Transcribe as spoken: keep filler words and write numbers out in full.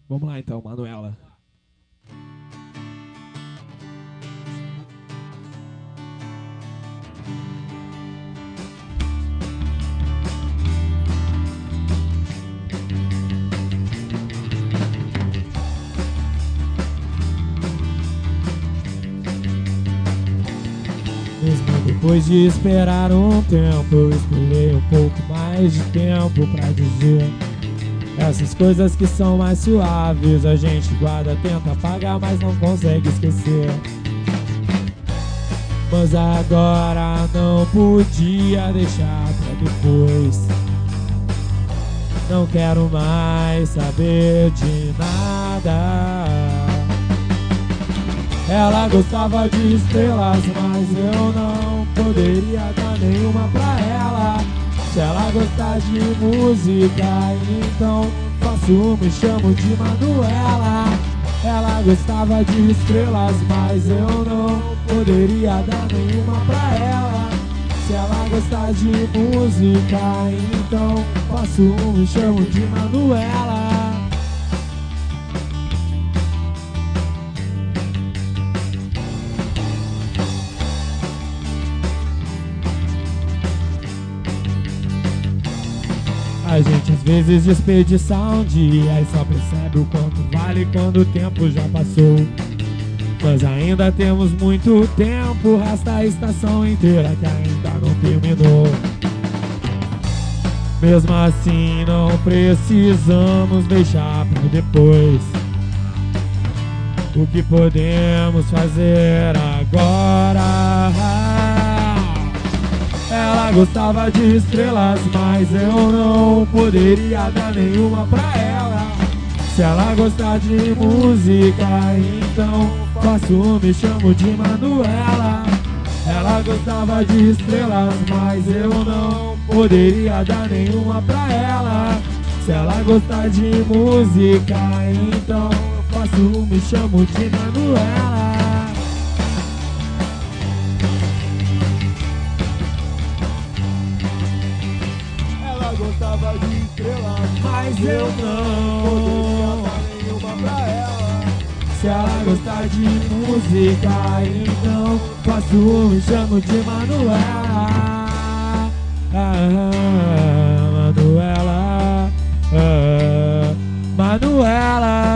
Vamos lá então, Manuela. Mesmo depois de esperar um tempo, eu esperei um pouco mais de tempo pra dizer essas coisas que são mais suaves. A gente guarda, tenta apagar, mas não consegue esquecer. Mas agora não podia deixar pra depois. Não quero mais saber de nada. Ela gostava de estrelas, mas eu não poderia dar nenhuma pra ela. Se ela gostar de música, então faço, me chamo de Manuela. Ela gostava de estrelas, mas eu não poderia dar nenhuma pra ela. Se ela gostar de música, então faço, me chamo de Manuela. A gente às vezes desperdiça um dia e só percebe o quanto vale quando o tempo já passou. Mas ainda temos muito tempo, resta a estação inteira que ainda não terminou. Mesmo assim não precisamos deixar pra depois o que podemos fazer agora. Ela gostava de estrelas, mas eu não poderia dar nenhuma pra ela. Se ela gostar de música, então faço, me chamo de Manuela. Ela gostava de estrelas, mas eu não poderia dar nenhuma pra ela. Se ela gostar de música, então faço, me chamo de Manuela. Gostava de estrelas, mas eu não poderia dar nenhuma pra ela. Se ela gostar de música, então faço, me chamo de Manuela. Ah, Manuela, ah, Manuela.